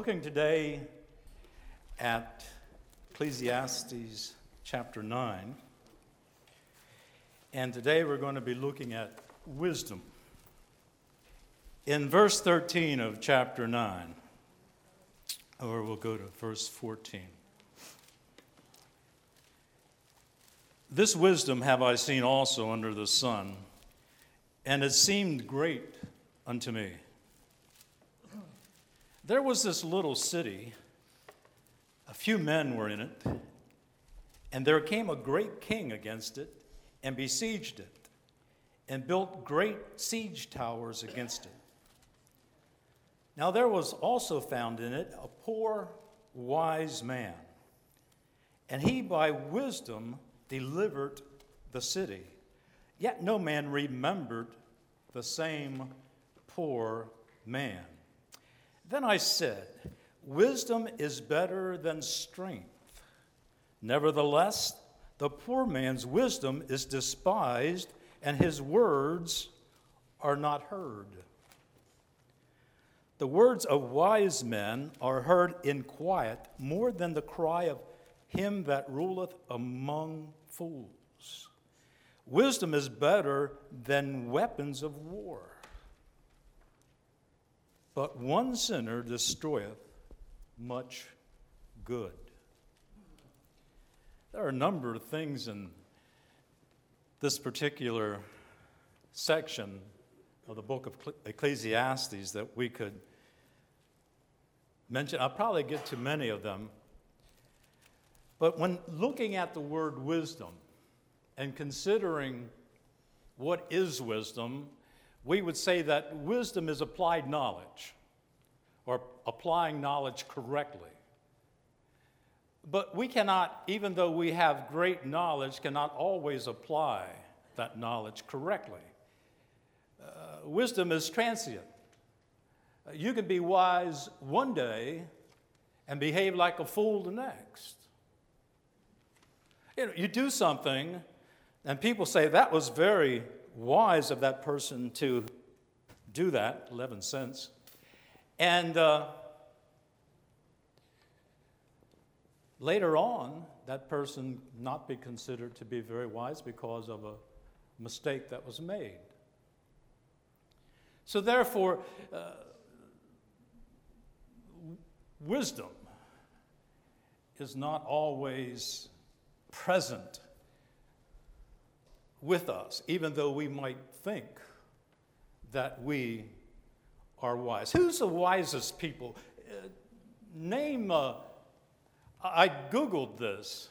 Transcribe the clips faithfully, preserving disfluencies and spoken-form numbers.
looking today at Ecclesiastes chapter nine, and today we're going to be looking at wisdom. In verse thirteen of chapter nine, or we'll go to verse fourteen. This wisdom have I seen also under the sun, and it seemed great unto me. There was this little city, a few men were in it, and there came a great king against it, and besieged it, and built great siege towers against it. Now there was also found in it a poor, wise man, and he by wisdom delivered the city. Yet no man remembered the same poor man. Then I said, wisdom is better than strength. Nevertheless, the poor man's wisdom is despised, and his words are not heard. The words of wise men are heard in quiet more than the cry of him that ruleth among fools. Wisdom is better than weapons of war. But one sinner destroyeth much good. There are a number of things in this particular section of the book of Ecclesiastes that we could mention. I'll probably get to many of them. But when looking at the word wisdom and considering what is wisdom, we would say that wisdom is applied knowledge, or applying knowledge correctly. But we cannot, even though we have great knowledge, cannot always apply that knowledge correctly. Uh, wisdom is transient. Uh, you can be wise one day and behave like a fool the next. You know, you do something, and people say that was very wise of that person to do that, eleven cents. And uh, later on, that person not be considered to be very wise because of a mistake that was made. So therefore, uh, wisdom is not always present with us, even though we might think that we are wise. Who's the wisest people? Uh, name, uh, I Googled this,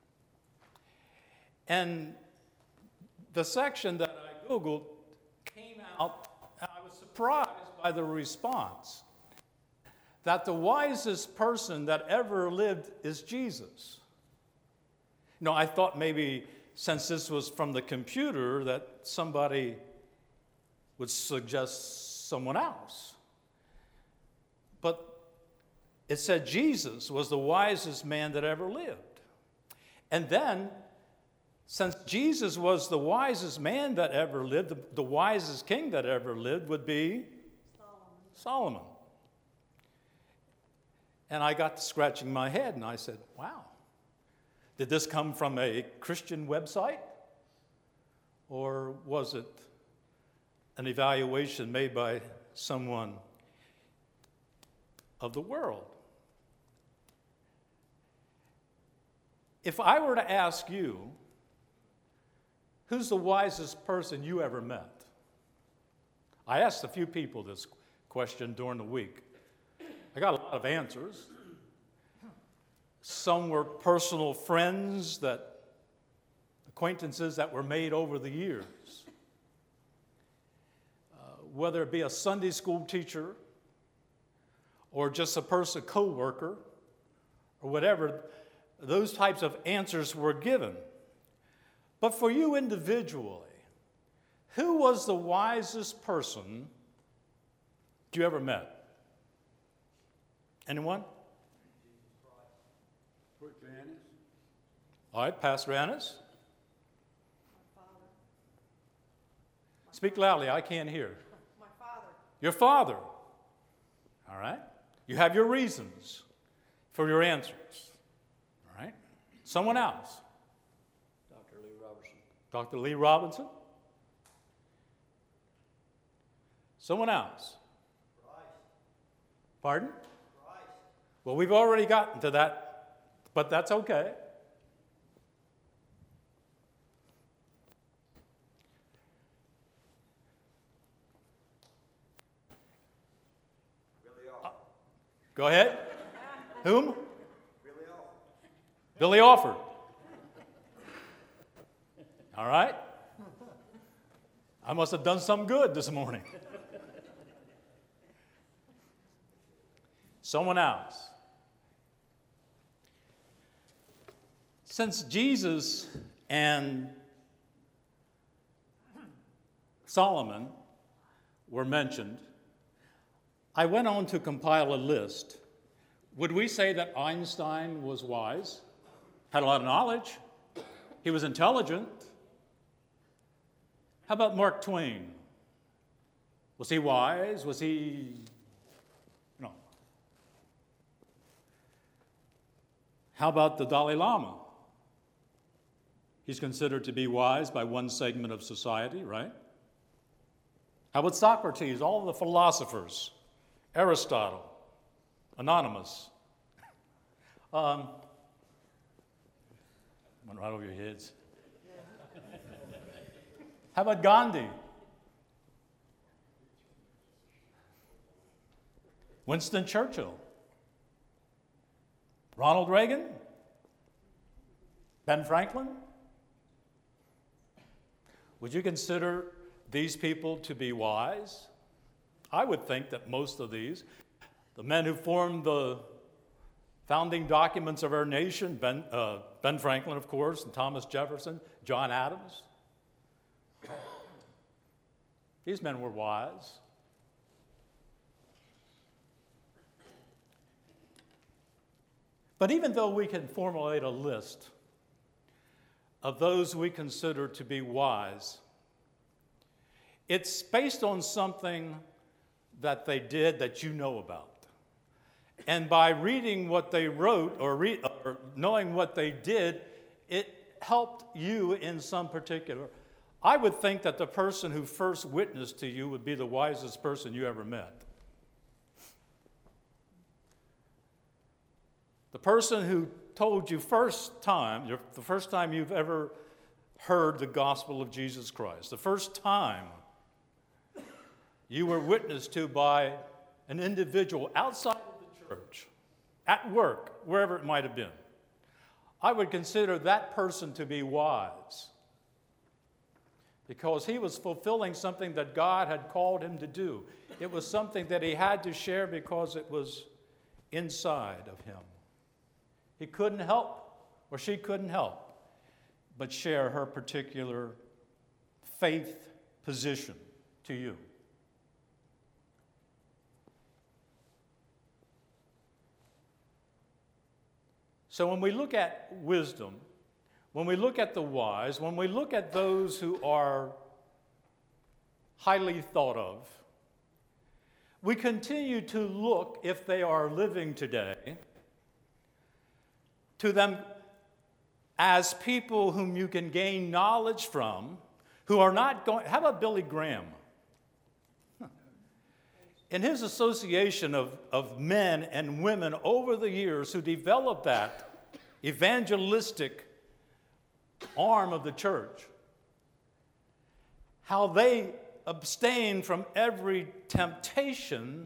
and the section that I Googled came out, and I was surprised by the response, that the wisest person that ever lived is Jesus. You know, I thought maybe since this was from the computer, that somebody would suggest someone else. But it said Jesus was the wisest man that ever lived. And then, since Jesus was the wisest man that ever lived, the, the wisest king that ever lived would be Solomon. Solomon. And I got to scratching my head, and I said, wow. Did this come from a Christian website? Or was it an evaluation made by someone of the world? If I were to ask you, who's the wisest person you ever met? I asked a few people this question during the week. I got a lot of answers. Some were personal friends, that acquaintances that were made over the years. Uh, whether it be a Sunday school teacher or just a person, co-worker, or whatever, those types of answers were given. But for you individually, who was the wisest person you ever met? Anyone? All right, Pastor Annis. My father. Speak loudly, I can't hear. My father. Your father. All right. You have your reasons for your answers. All right? Someone else. Doctor Lee Robertson. Doctor Lee Robinson. Someone else. Christ. Pardon? Christ. Well, we've already gotten to that, but that's okay. Billy Alford. Go ahead. Whom? Billy Alford. Billy Alford. All right. I must have done some good this morning. Someone else. Since Jesus and Solomon were mentioned, I went on to compile a list. Would we say that Einstein was wise? Had a lot of knowledge? He was intelligent? How about Mark Twain? Was he wise? Was he... No. How about the Dalai Lama? He's considered to be wise by one segment of society, right? How about Socrates, all the philosophers? Aristotle, Anonymous. Um, went right over your heads. How about Gandhi? Winston Churchill? Ronald Reagan? Ben Franklin? Would you consider these people to be wise? I would think that most of these, the men who formed the founding documents of our nation, Ben, uh, Ben Franklin, of course, and Thomas Jefferson, John Adams, these men were wise. But even though we can formulate a list of those we consider to be wise, it's based on something that they did that you know about. And by reading what they wrote or, re- or knowing what they did, it helped you in some particular. I would think that the person who first witnessed to you would be the wisest person you ever met. The person who told you first time, the first time you've ever heard the gospel of Jesus Christ, the first time you were witnessed to by an individual outside of the church, at work, wherever it might have been, I would consider that person to be wise because he was fulfilling something that God had called him to do. It was something that he had to share because it was inside of him. He couldn't help, or she couldn't help, but share her particular faith position to you. So when we look at wisdom, when we look at the wise, when we look at those who are highly thought of, we continue to look, if they are living today, to them as people whom you can gain knowledge from, who are not going. How about Billy Graham? In his association of, of men and women over the years who developed that evangelistic arm of the church, how they abstain from every temptation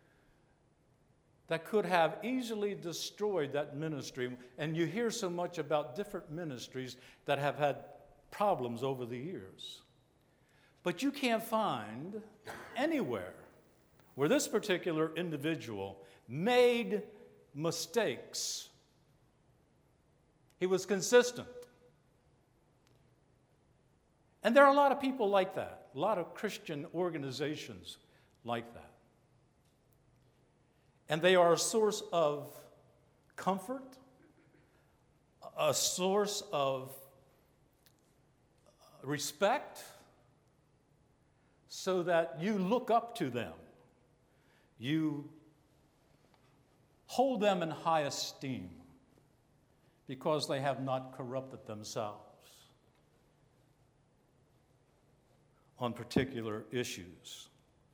that could have easily destroyed that ministry. And you hear so much about different ministries that have had problems over the years. But you can't find anywhere where this particular individual made mistakes. He was consistent. And there are a lot of people like that, a lot of Christian organizations like that. And they are a source of comfort, a source of respect, so that you look up to them. You hold them in high esteem because they have not corrupted themselves on particular issues.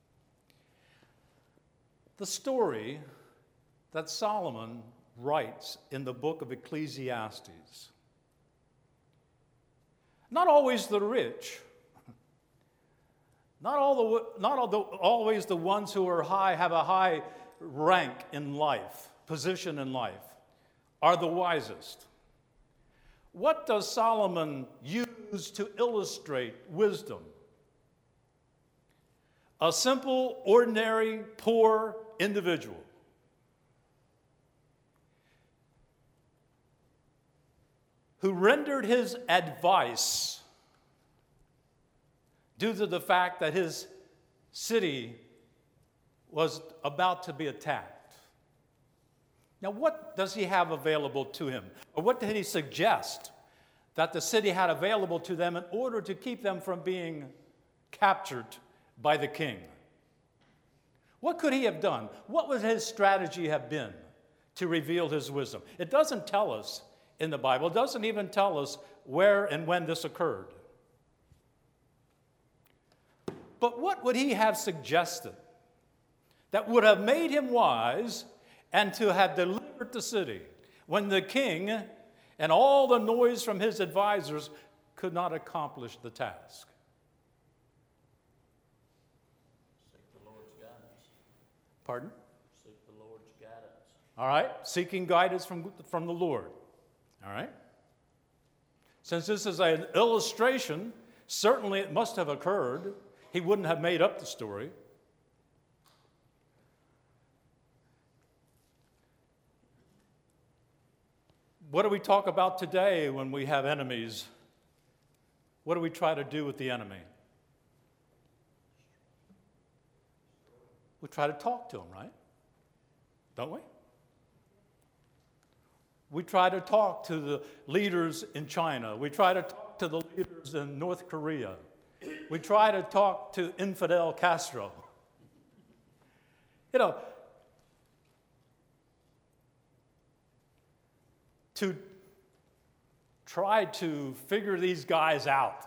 The story that Solomon writes in the book of Ecclesiastes, not always the rich, not all the not all the, always the ones who are high have a high rank in life, position in life, are the wisest. What does Solomon use to illustrate wisdom? A simple, ordinary, poor individual who rendered his advice due to the fact that his city was about to be attacked. Now, what does he have available to him? Or what did he suggest that the city had available to them in order to keep them from being captured by the king? What could he have done? What would his strategy have been to reveal his wisdom? It doesn't tell us in the Bible. It doesn't even tell us where and when this occurred. But what would he have suggested that would have made him wise and to have delivered the city when the king and all the noise from his advisors could not accomplish the task? Seek the Lord's guidance. Pardon? Seek the Lord's guidance. All right, seeking guidance from, from the Lord. All right? Since this is an illustration, certainly it must have occurred. He wouldn't have made up the story. What do we talk about today when we have enemies? What do we try to do with the enemy? We try to talk to him, right? Don't we? We try to talk to the leaders in China. We try to talk to the leaders in North Korea. We try to talk to infidel Castro. You know, to try to figure these guys out.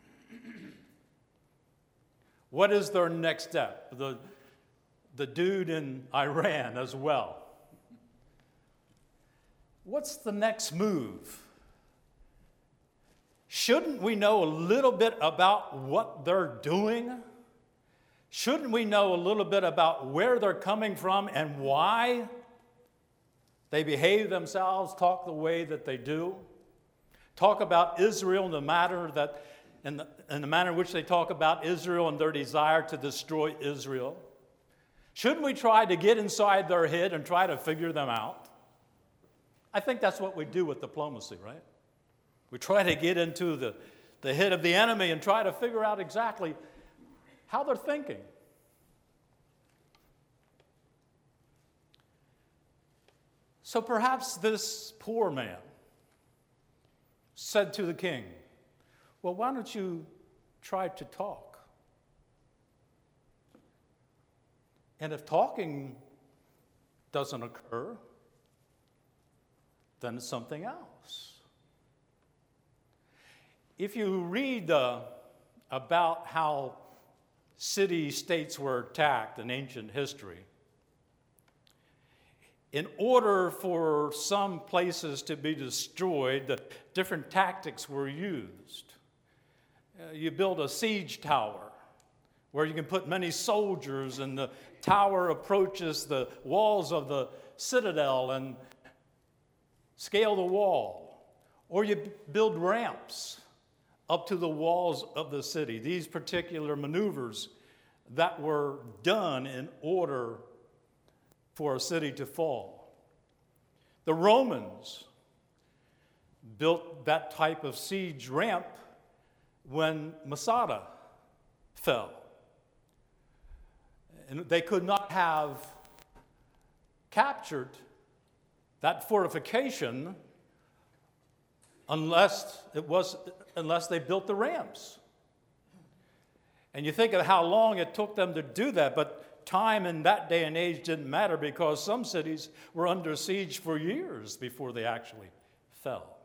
What is their next step? The, the dude in Iran as well. What's the next move? Shouldn't we know a little bit about what they're doing? Shouldn't we know a little bit about where they're coming from and why they behave themselves, talk the way that they do? Talk about Israel in the matter that in the, in the manner in which they talk about Israel and their desire to destroy Israel. Shouldn't we try to get inside their head and try to figure them out? I think that's what we do with diplomacy, right? We try to get into the, the head of the enemy and try to figure out exactly how they're thinking. So perhaps this poor man said to the king, well, why don't you try to talk? And if talking doesn't occur, then it's something else. If you read uh, about how city-states were attacked in ancient history, in order for some places to be destroyed, the different tactics were used. Uh, you build a siege tower where you can put many soldiers, and the tower approaches the walls of the citadel and scale the wall. Or you b- build ramps up to the walls of the city. These particular maneuvers that were done in order for a city to fall. The Romans built that type of siege ramp when Masada fell. And they could not have captured that fortification unless it was unless they built the ramps. And you think of how long it took them to do that, but time in that day and age didn't matter because some cities were under siege for years before they actually fell.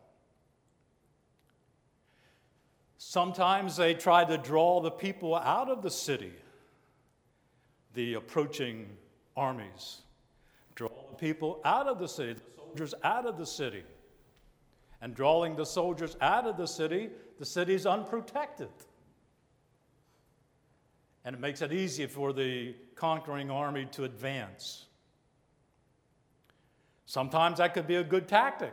Sometimes they tried to draw the people out of the city, the approaching armies. Draw the people out of the city, the soldiers out of the city. And drawing the soldiers out of the city, the city's unprotected. And it makes it easy for the conquering army to advance. Sometimes that could be a good tactic.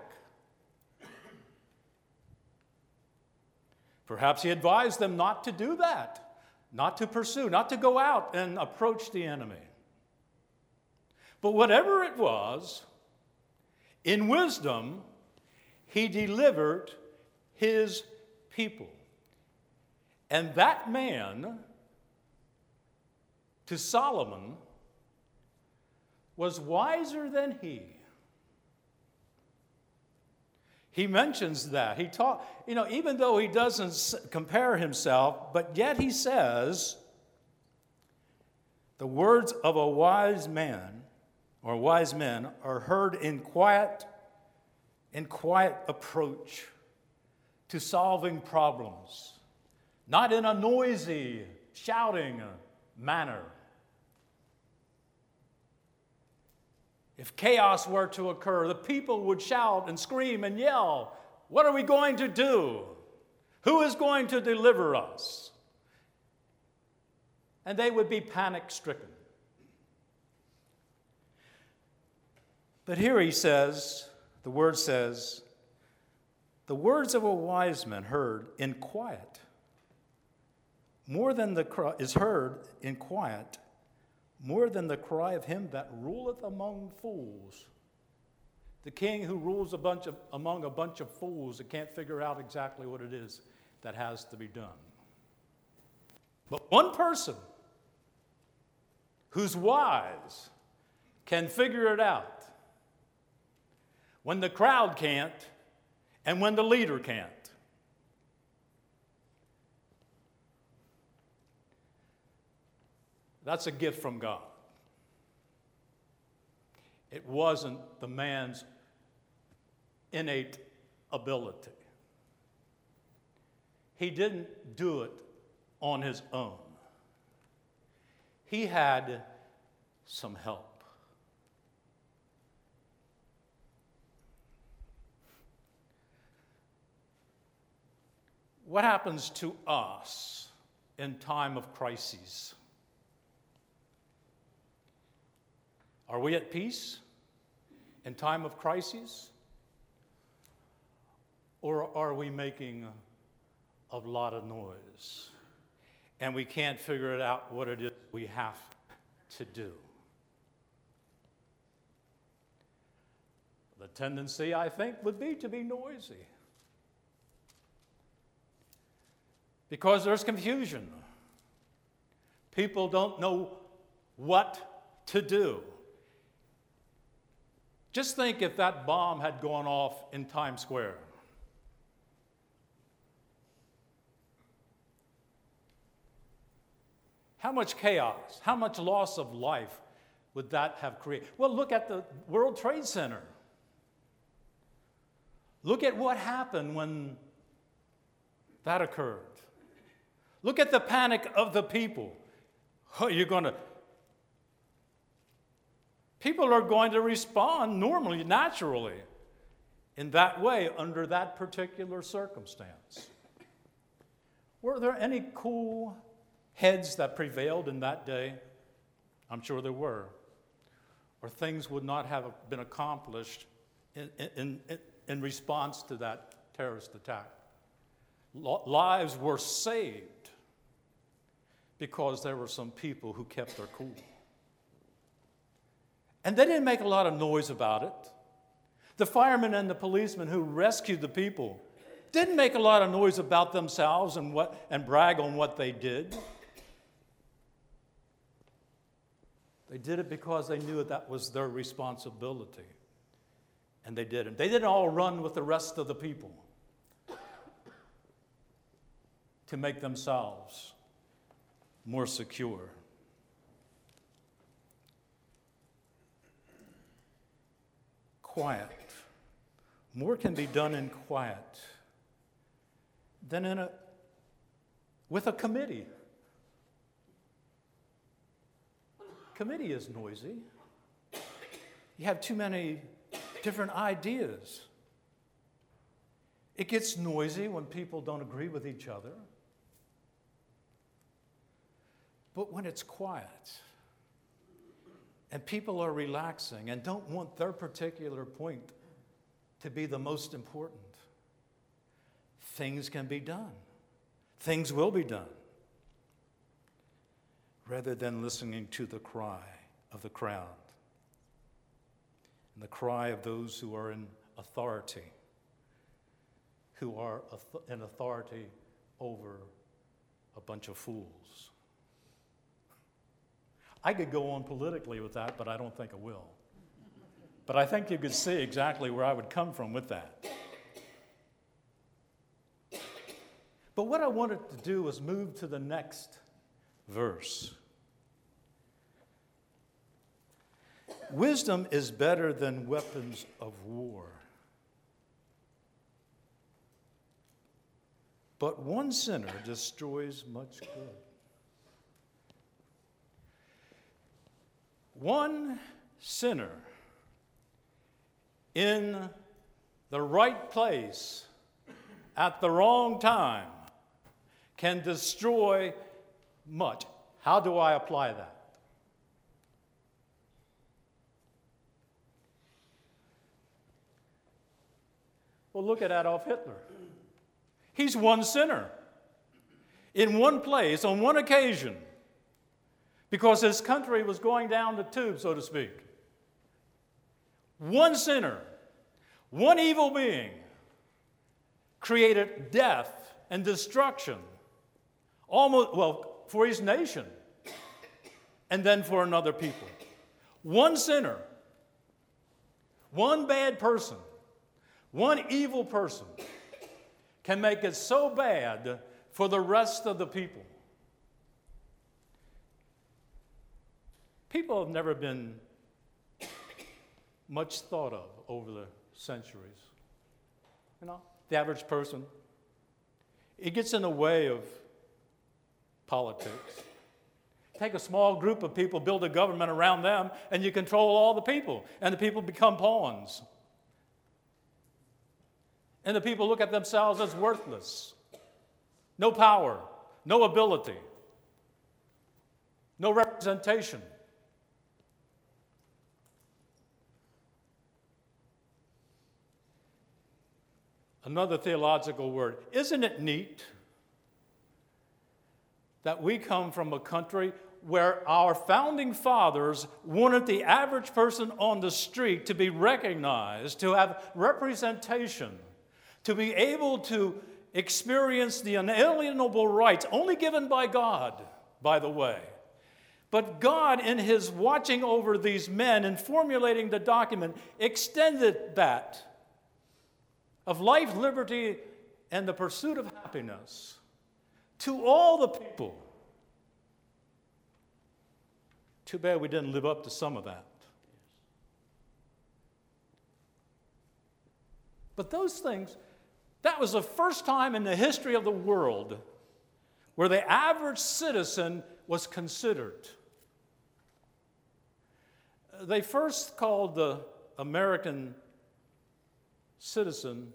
Perhaps he advised them not to do that, not to pursue, not to go out and approach the enemy. But whatever it was, in wisdom, he delivered his people. And that man, to Solomon, was wiser than he. He mentions that. He taught, you know, even though he doesn't compare himself, but yet he says, the words of a wise man or wise men are heard in quiet, in quiet approach to solving problems, not in a noisy, shouting manner. If chaos were to occur, the people would shout and scream and yell, "What are we going to do? Who is going to deliver us?" And they would be panic-stricken. But here he says, the word says, the words of a wise man heard in quiet, more than the cry, is heard in quiet, more than the cry of him that ruleth among fools. The king who rules a bunch of, among a bunch of fools that can't figure out exactly what it is that has to be done. But one person who's wise can figure it out when the crowd can't and when the leader can't. That's a gift from God. It wasn't the man's innate ability. He didn't do it on his own. He had some help. What happens to us in time of crises? Are we at peace in time of crises? Or are we making a lot of noise and we can't figure it out what it is we have to do? The tendency, I think, would be to be noisy because there's confusion. People don't know what to do. Just think if that bomb had gone off in Times Square. How much chaos, how much loss of life would that have created? Well, look at the World Trade Center. Look at what happened when that occurred. Look at the panic of the people. Oh, you're going to People are going to respond normally, naturally, in that way under that particular circumstance. Were there any cool heads that prevailed in that day? I'm sure there were. Or things would not have been accomplished in, in, in, in response to that terrorist attack. Lives were saved because there were some people who kept their cool. And they didn't make a lot of noise about it. The firemen and the policemen who rescued the people didn't make a lot of noise about themselves and what and brag on what they did. They did it because they knew that was their responsibility. And they did it. They didn't all run with the rest of the people to make themselves more secure. quiet. More can be done in quiet than in a with a committee. Committee is noisy. You have too many different ideas. It gets noisy when people don't agree with each other. But when it's quiet and people are relaxing and don't want their particular point to be the most important, things can be done. Things will be done. Rather than listening to the cry of the crowd and the cry of those who are in authority, who are in authority over a bunch of fools. I could go on politically with that, but I don't think I will. But I think you could see exactly where I would come from with that. But what I wanted to do was move to the next verse. Wisdom is better than weapons of war. But one sinner destroys much good. One sinner in the right place at the wrong time can destroy much. How do I apply that? Well, look at Adolf Hitler. He's one sinner in one place on one occasion because his country was going down the tube, so to speak. One sinner, one evil being created death and destruction, almost, well, for his nation and then for another people. One sinner, one bad person, one evil person can make it so bad for the rest of the people. People have never been much thought of over the centuries. You know, the average person, it gets in the way of politics. Take a small group of people, build a government around them, and you control all the people, and the people become pawns. And the people look at themselves as worthless. No power, no ability, no representation. Another theological word. Isn't it neat that we come from a country where our founding fathers wanted the average person on the street to be recognized, to have representation, to be able to experience the unalienable rights only given by God, by the way. But God, in his watching over these men and formulating the document, extended that of life, liberty, and the pursuit of happiness to all the people. Too bad we didn't live up to some of that. But those things, that was the first time in the history of the world where the average citizen was considered. They first called the American citizen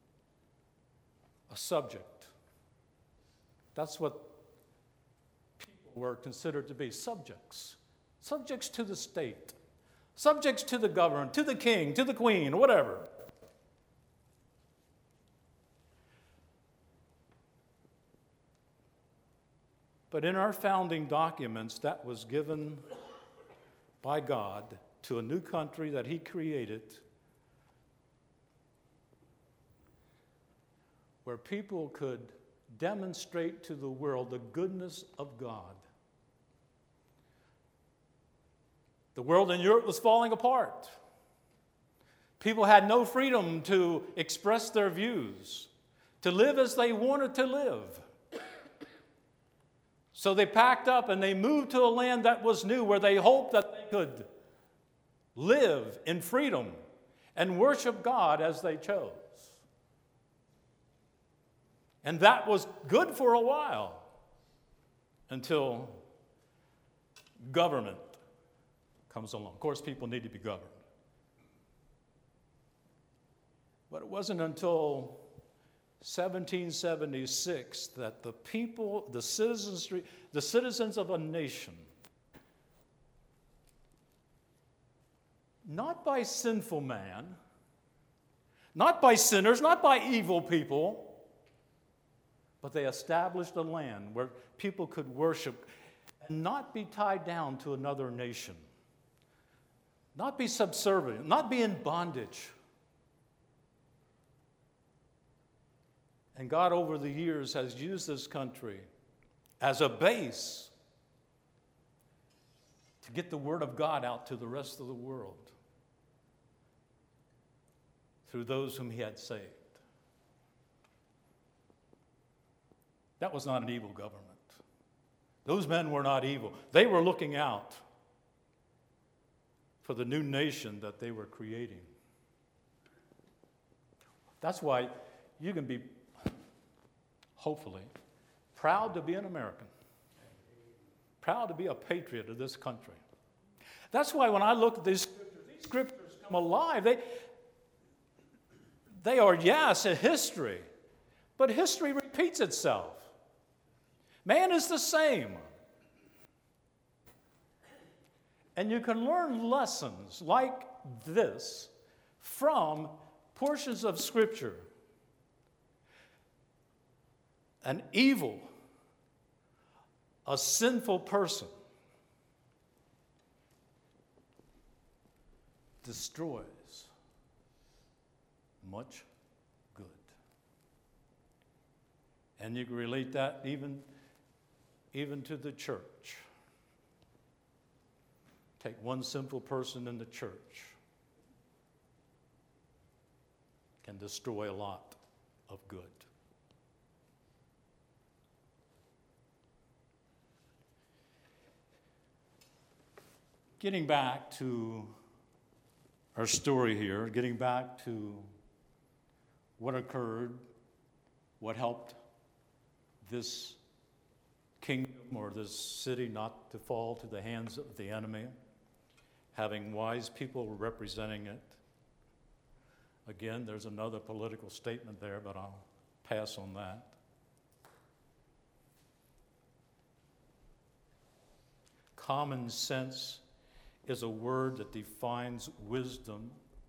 a subject. That's what people were considered to be, subjects. Subjects to the state, subjects to the government, to the king, to the queen, whatever. But in our founding documents, that was given by God to a new country that he created, where people could demonstrate to the world the goodness of God. The world in Europe was falling apart. People had no freedom to express their views, to live as they wanted to live. So they packed up and they moved to a land that was new, where they hoped that they could live in freedom and worship God as they chose. And that was good for a while until government comes along. Of course, people need to be governed. But it wasn't until seventeen seventy-six that the people, the citizens, the citizens of a nation, not by sinful man, not by sinners, not by evil people, but they established a land where people could worship and not be tied down to another nation, not be subservient, not be in bondage. And God, over the years, has used this country as a base to get the Word of God out to the rest of the world through those whom He had saved. That was not an evil government. Those men were not evil. They were looking out for the new nation that they were creating. That's why you can be, hopefully, proud to be an American, proud to be a patriot of this country. That's why when I look at these scriptures, these scriptures come alive. They, they are, yes, a history, but history repeats itself. Man is the same. And you can learn lessons like this from portions of Scripture. An evil, a sinful person destroys much good. And you can relate that even, even to the church. Take one sinful person in the church, can destroy a lot of good. Getting back to our story here, getting back to what occurred, what helped this kingdom or this city not to fall to the hands of the enemy, having wise people representing it. Again, there's another political statement there, but I'll pass on that. Common sense is a word that defines wisdom.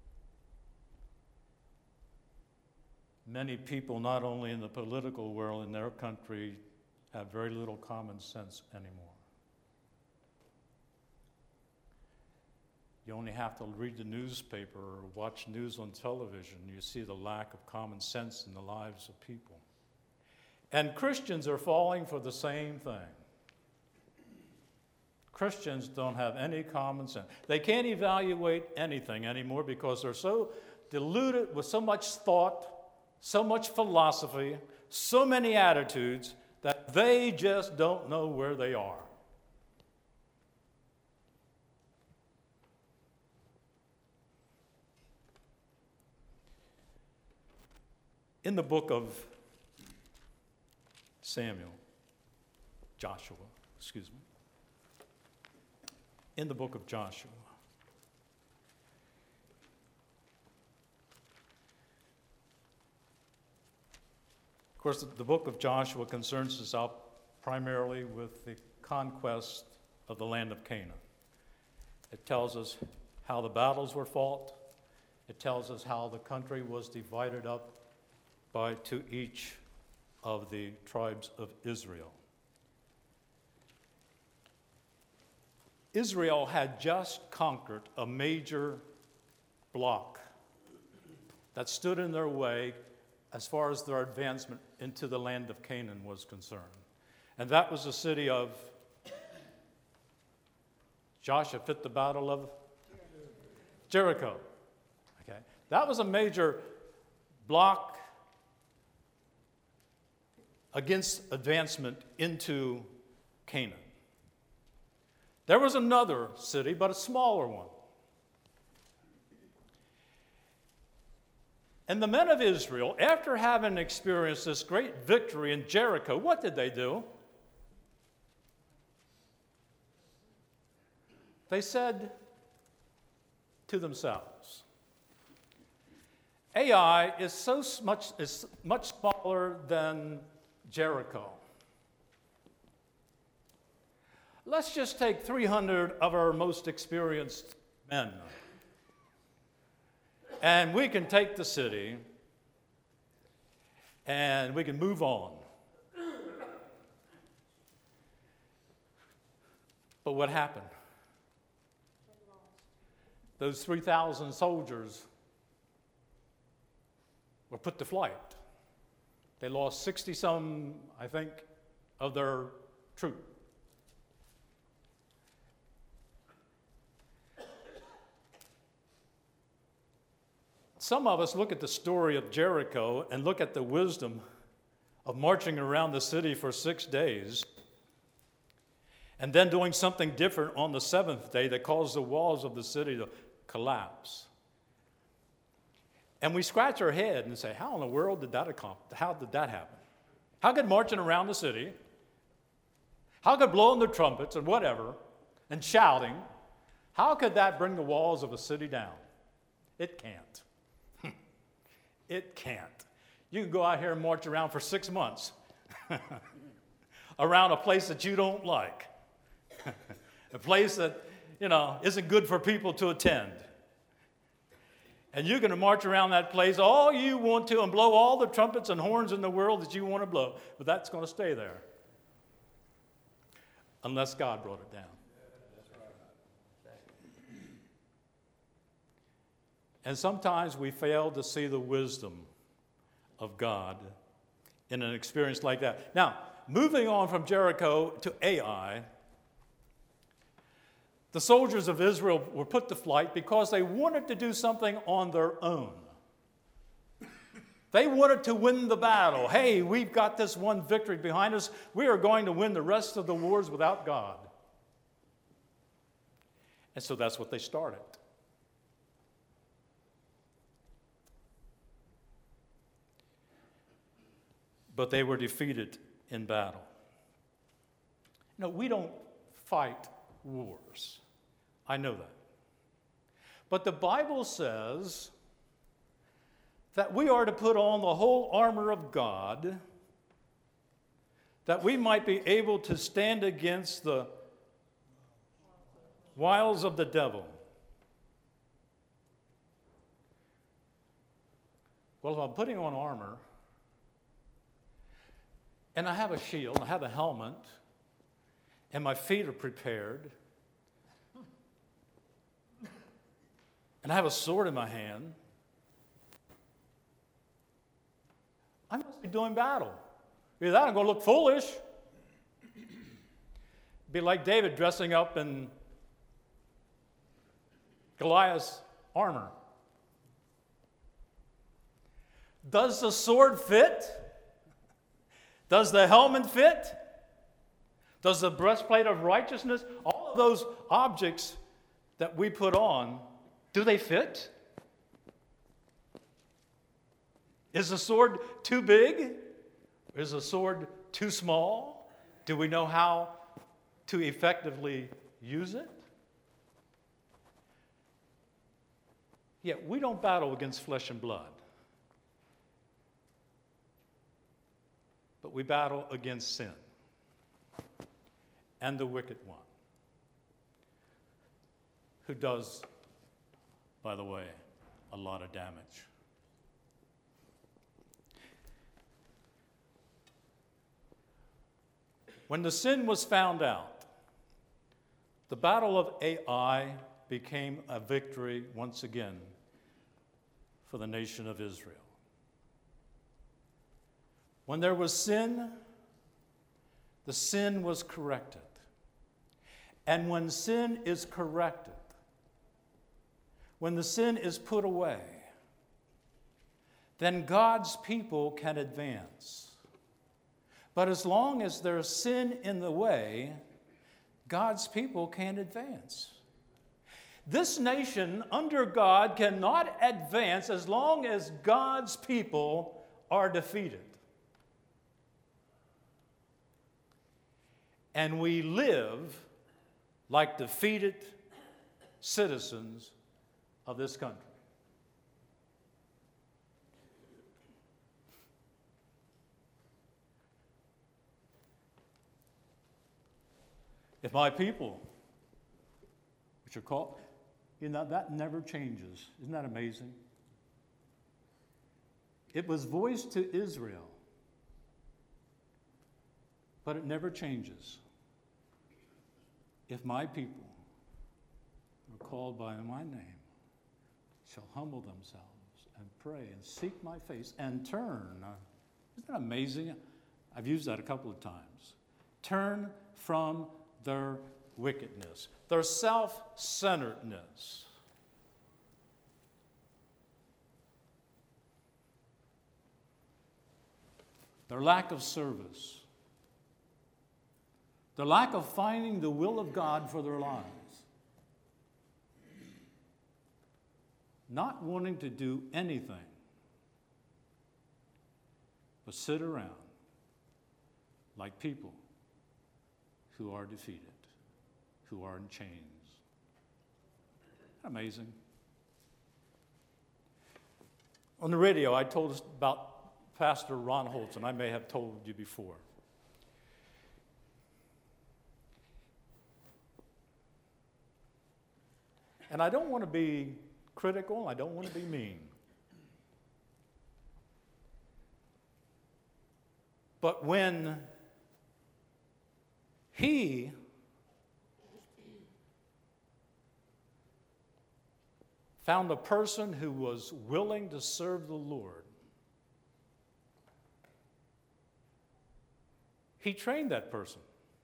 Many people, not only in the political world in their country, have very little common sense anymore. You only have to read the newspaper or watch news on television. You see the lack of common sense in the lives of people. And Christians are falling for the same thing. Christians don't have any common sense. They can't evaluate anything anymore because they're so diluted with so much thought, so much philosophy, so many attitudes that they just don't know where they are. In the book of Samuel, Joshua, excuse me, in the book of Joshua, of course, the book of Joshua concerns itself primarily with the conquest of the land of Canaan. It tells us how the battles were fought. It tells us how the country was divided up by to each of the tribes of Israel. Israel had just conquered a major block that stood in their way as far as their advancement into the land of Canaan was concerned. And that was the city of Joshua fit the battle of Jericho. Okay. That was a major block against advancement into Canaan. There was another city, but a smaller one. And the men of Israel, after having experienced this great victory in Jericho, what did they do? They said to themselves, Ai is so much, is much smaller than Jericho. Let's just take three hundred of our most experienced men, and we can take the city, and we can move on. But what happened? Those three thousand soldiers were put to flight. They lost sixty-some, I think, of their troops. Some of us look at the story of Jericho and look at the wisdom of marching around the city for six days and then doing something different on the seventh day that caused the walls of the city to collapse. And we scratch our head and say, how in the world did that accomplish? How did that happen? How could marching around the city, how could blowing the trumpets and whatever, and shouting, how could that bring the walls of a city down? It can't. It can't. You can go out here and march around for six months around a place that you don't like, a place that, you know, isn't good for people to attend. And you're going to march around that place all you want to and blow all the trumpets and horns in the world that you want to blow, but that's going to stay there unless God brought it down. And sometimes we fail to see the wisdom of God in an experience like that. Now, moving on from Jericho to Ai, the soldiers of Israel were put to flight because they wanted to do something on their own. They wanted to win the battle. Hey, we've got this one victory behind us. We are going to win the rest of the wars without God. And so that's what they started. But they were defeated in battle. No, we don't fight wars. I know that. But the Bible says that we are to put on the whole armor of God that we might be able to stand against the wiles of the devil. Well, if I'm putting on armor, and I have a shield, I have a helmet, and my feet are prepared, and I have a sword in my hand, I must be doing battle. Either that, I'm going to look foolish. Be like David dressing up in Goliath's armor. Does the sword fit? Does the helmet fit? Does the breastplate of righteousness, all of those objects that we put on, do they fit? Is the sword too big? Is the sword too small? Do we know how to effectively use it? Yet we don't battle against flesh and blood. But we battle against sin and the wicked one, who does, by the way, a lot of damage. When the sin was found out, the battle of Ai became a victory once again for the nation of Israel. When there was sin, the sin was corrected. And when sin is corrected, when the sin is put away, then God's people can advance. But as long as there's sin in the way, God's people can't advance. This nation under God cannot advance as long as God's people are defeated. And we live like defeated citizens of this country. If my people, which are called, you know, that never changes. Isn't that amazing? It was voiced to Israel, but it never changes. If my people who are called by my name shall humble themselves and pray and seek my face and turn. Isn't that amazing? I've used that a couple of times. Turn from their wickedness, their self-centeredness. Their lack of service, their lack of finding the will of God for their lives, not wanting to do anything but sit around like people who are defeated, who are in chains. Amazing. On the radio, I told us about Pastor Ron Holtz, and I may have told you before. And I don't want to be critical, I don't want to be mean. But when he found a person who was willing to serve the Lord, he trained that person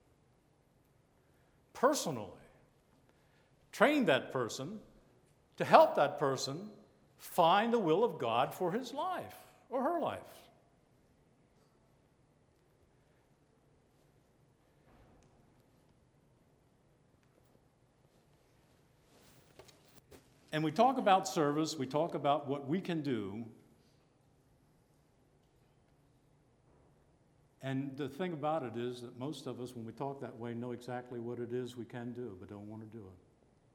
personally, trained that person to help that person find the will of God for his life or her life. And we talk about service, we talk about what we can do. And the thing about it is that most of us, when we talk that way, know exactly what it is we can do, but don't want to do it.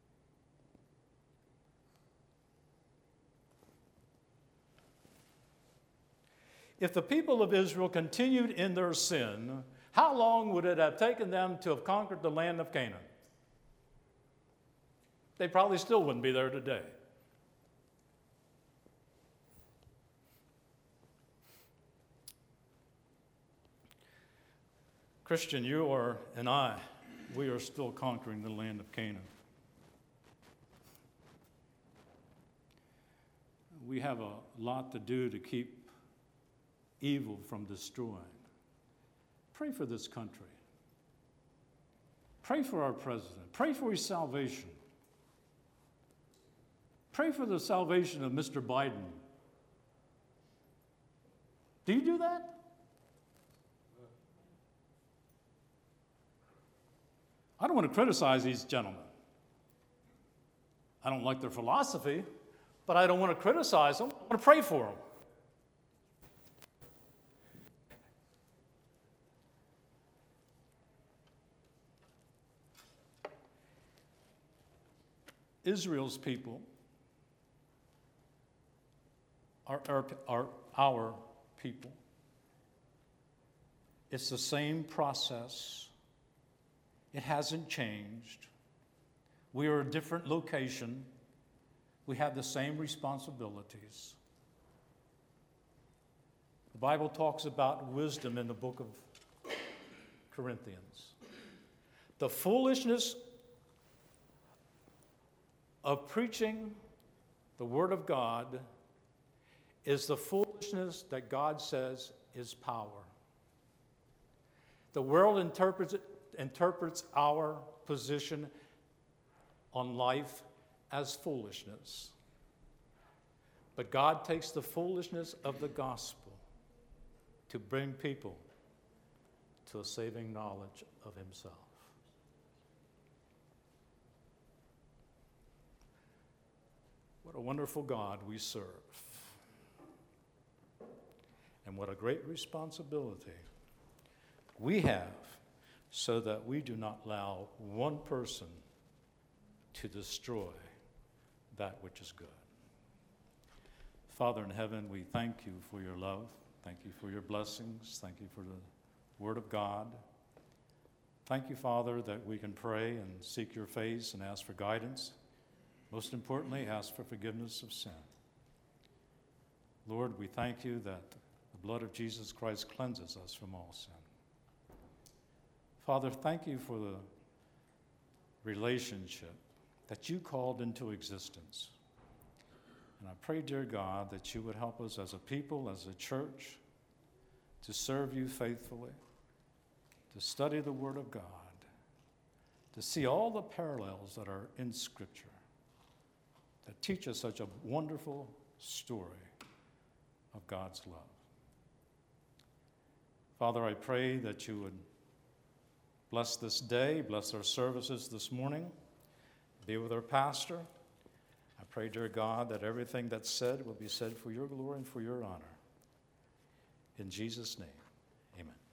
If the people of Israel continued in their sin, how long would it have taken them to have conquered the land of Canaan? They probably still wouldn't be there today. Christian, you are, and I, we are still conquering the land of Canaan. We have a lot to do to keep evil from destroying. Pray for this country. Pray for our president. Pray for his salvation. Pray for the salvation of Mister Biden. Do you do that? I don't want to criticize these gentlemen. I don't like their philosophy, but I don't want to criticize them. I want to pray for them. Israel's people are, are, are our people. It's the same process. It hasn't changed. We are a different location. We have the same responsibilities. The Bible talks about wisdom in the book of Corinthians. The foolishness of preaching the Word of God is the foolishness that God says is power. The world interprets it, interprets our position on life as foolishness. But God takes the foolishness of the gospel to bring people to a saving knowledge of himself. What a wonderful God we serve. And what a great responsibility we have so that we do not allow one person to destroy that which is good. Father in heaven, we thank you for your love. Thank you for your blessings. Thank you for the Word of God. Thank you, Father, that we can pray and seek your face and ask for guidance. Most importantly, ask for forgiveness of sin. Lord, we thank you that the blood of Jesus Christ cleanses us from all sin. Father, thank you for the relationship that you called into existence. And I pray, dear God, that you would help us as a people, as a church, to serve you faithfully, to study the Word of God, to see all the parallels that are in Scripture that teach us such a wonderful story of God's love. Father, I pray that you would bless this day, bless our services this morning, be with our pastor. I pray, dear God, that everything that's said will be said for your glory and for your honor. In Jesus' name.